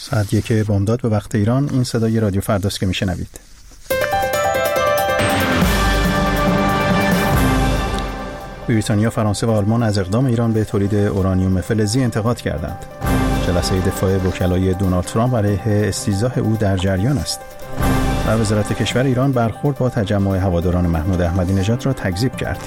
ساعت 1 بامداد به وقت ایران. این صدای رادیو فرداست که میشنوید. بریتانیا، فرانسه و آلمان از اقدام ایران به تولید اورانیوم فلزی انتقاد کردند. جلسه دفاع وکلای دونالد ترامپ علیه استیضاح او در جریان است. و وزارت کشور ایران برخورد با تجمع هواداران محمود احمدی نژاد را تکذیب کرد.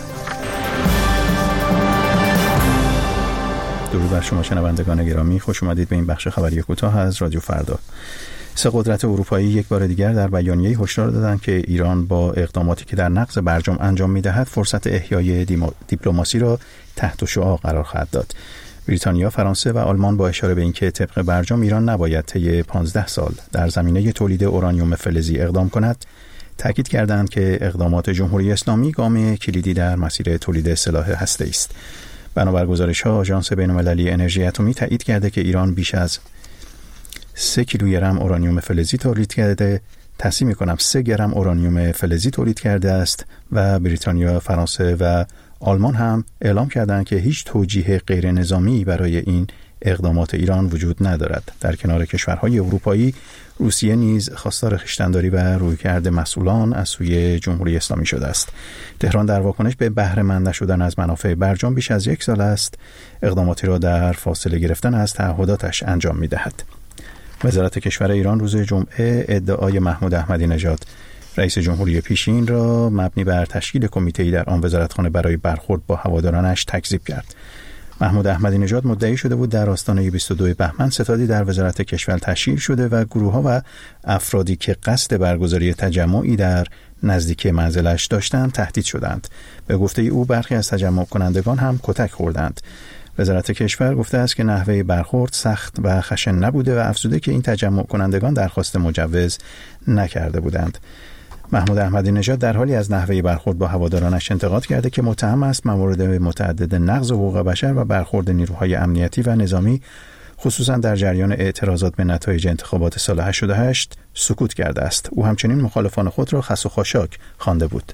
درود بر شما شنوندگان گرامی، خوش آمدید به این بخش خبری کوتاه از رادیو فردا. سه قدرت اروپایی یک بار دیگر در بیانیه‌ای هشدار دادند که ایران با اقداماتی که در نقض برجام انجام می‌دهد فرصت احیای دیپلماسی را تحت شعاع قرار خواهد داد. بریتانیا، فرانسه و آلمان با اشاره به اینکه طبق برجام ایران نباید طی 15 سال در زمینه تولید اورانیوم فلزی اقدام کند، تاکید کردند که اقدامات جمهوری اسلامی گام کلیدی در مسیر تولید سلاح هسته‌ای است. بنابر گزارش‌ها، آژانس بین‌المللی انرژی اتمی تایید کرده که ایران بیش از 3 کیلوگرم اورانیوم فلزی تولید کرده، 3 گرم اورانیوم فلزی تولید کرده است و بریتانیا، فرانسه و آلمان هم اعلام کردند که هیچ توجیه غیر نظامی برای این اقدامات ایران وجود ندارد. در کنار کشورهای اروپایی، روسیه نیز خواستار خویشتن‌داری و رویکرد مسئولان از سوی جمهوری اسلامی شده است. تهران در واکنش به بهره مند نشدن از منافع برجام بیش از 1 سال است اقداماتی را در فاصله گرفتن از تعهداتش انجام می‌دهد. وزارت کشور ایران روز جمعه ادعای محمود احمدی نژاد، رئیس جمهوری پیشین، را مبنی بر تشکیل کمیته‌ای در آن وزارتخانه برای برخورد با هوادارانش تکذیب کرد. محمود احمدی نژاد مدعی شده بود در آستانه 22 بهمن ستادی در وزارت کشور تشکیل شده و گروه‌ها و افرادی که قصد برگزاری تجمعی در نزدیکی منزلش داشتند تهدید شدند. به گفته او برخی از تجمع کنندگان هم کتک خوردند. وزارت کشور گفته است که نحوه برخورد سخت و خشن نبوده و افزوده که این تجمع کنندگان درخواست مجوز نکرده بودند. محمود احمدی نژاد در حالی از نحوه برخورد با هوادارانش انتقاد کرده که متهم است موارد متعدد نقض حقوق بشر و برخورد نیروهای امنیتی و نظامی خصوصا در جریان اعتراضات به نتایج انتخابات سال 88 سکوت کرده است. او همچنین مخالفان خود را خس و خاشاک خوانده بود.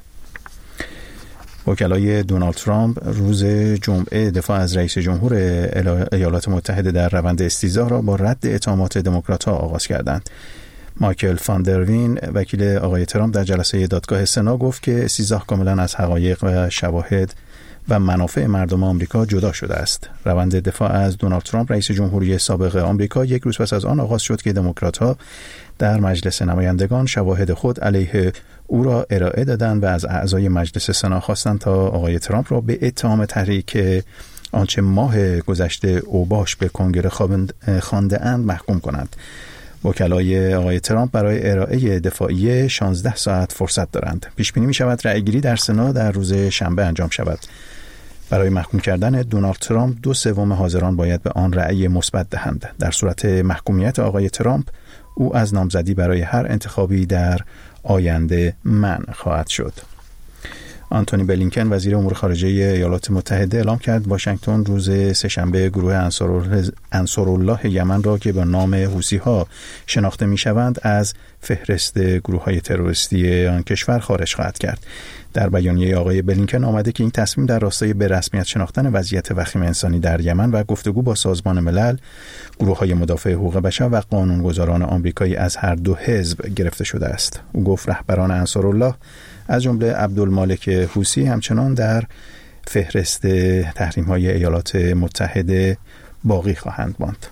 وکلای دونالد ترامپ روز جمعه دفاع از رئیس جمهور ایالات متحده در روند استیضاح را با رد اتهامات دموکرات‌ها آغاز کردند. مایکل فاندروین، وکیل آقای ترامپ، در جلسه دادگاه سنا گفت که استیضاح کاملا از حقایق و شواهد و منافع مردم آمریکا جدا شده است. روند دفاع از دونالد ترامپ، رئیس جمهوری سابق آمریکا، یک روز پس از آن آغاز شد که دموکرات‌ها در مجلس نمایندگان شواهد خود علیه او را ارائه دادند و از اعضای مجلس سنا خواستند تا آقای ترامپ را به اتهام تحریک آنچه ماه گذشته اوباش به کنگره خوانده‌اند محکوم کنند. وکلای آقای ترامپ برای ارائه دفاعیه 16 ساعت فرصت دارند. پیش بینی می شود رأیگیری در سنا در روز شنبه انجام شود. برای محکوم کردن دونالد ترامپ 2/3 حاضران باید به آن رأی مثبت دهند. در صورت محکومیت آقای ترامپ، او از نامزدی برای هر انتخابی در آینده منع خواهد شد. آنتونی بلینکن، وزیر امور خارجه ایالات متحده، اعلام کرد واشنگتن روز سه‌شنبه گروه انصارالله یمن را که به نام حوثی‌ها شناخته می‌شوند از فهرست گروه‌های تروریستی آن کشور خارج خواهد کرد. در بیانیه آقای بلینکن آمده که این تصمیم در راستای به رسمیت شناختن وضعیت وخیم انسانی در یمن و گفتگو با سازمان ملل، گروه‌های مدافع حقوق بشر و قانونگذاران آمریکایی از هر دو حزب گرفته شده است. او گفت رهبران انصارالله از جمله عبدالمالک حوثی همچنان در فهرست تحریم‌های ایالات متحده باقی خواهند ماند.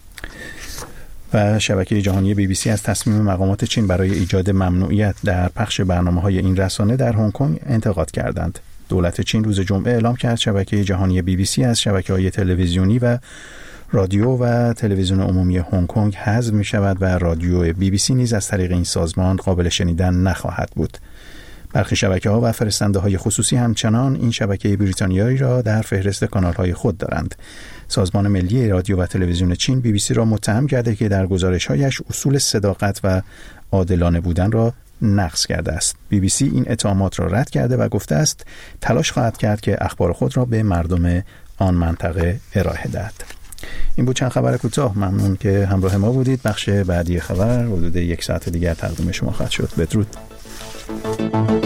و شبکه جهانی BBC از تصمیم مقامات چین برای ایجاد ممنوعیت در پخش برنامه‌های این رسانه در هنگ کنگ انتقاد کردند. دولت چین روز جمعه اعلام کرد شبکه جهانی BBC از شبکه‌های تلویزیونی و رادیو و تلویزیون عمومی هنگ کنگ حذف می‌شود و رادیو BBC نیز از طریق این سازمان قابل شنیدن نخواهد بود. برخی شبکه‌ها و فرستنده‌های خصوصی همچنان این شبکه بریتانیایی را در فهرست کانال‌های خود دارند. سازمان ملی رادیو و تلویزیون چین BBC را متهم کرده که در گزارش‌هایش اصول صداقت و عادلانه بودن را نقض کرده است. BBC این اتهامات را رد کرده و گفته است تلاش خواهد کرد که اخبار خود را به مردم آن منطقه ارائه دهد. این بود چند خبر کوتاه. ممنون که همراه ما بودید. بخش بعدی خبر حدود 1 ساعت دیگر تقدیم شما خواهد شد. بدرود.